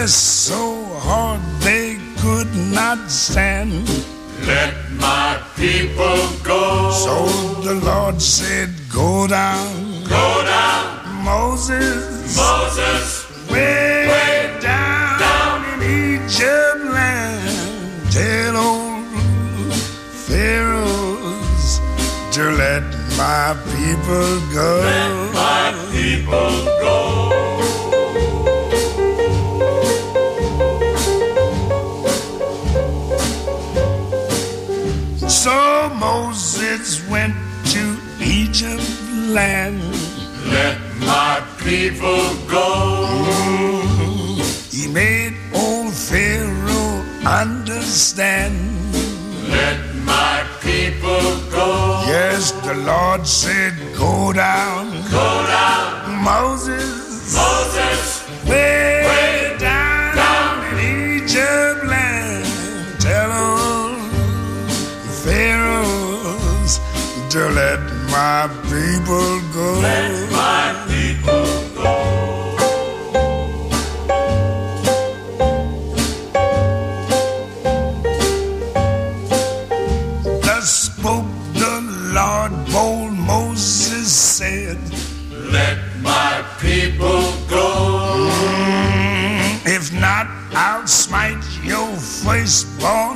pressed so hard they could not stand. Let my people go. So the Lord said, go down. Go down. Moses, way down in Egypt land. Tell old Pharaohs to let my people go. Let my people go. So Moses went to Egypt land. Let my people go. He made old Pharaoh understand. Let my people go. Yes, the Lord said, go down. Go down. Moses, way down in Egypt land. Tell old Pharaohs to let my people go. Let my people go. Thus spoke the Lord, bold Moses said, let my people go. If not, I'll smite your firstborn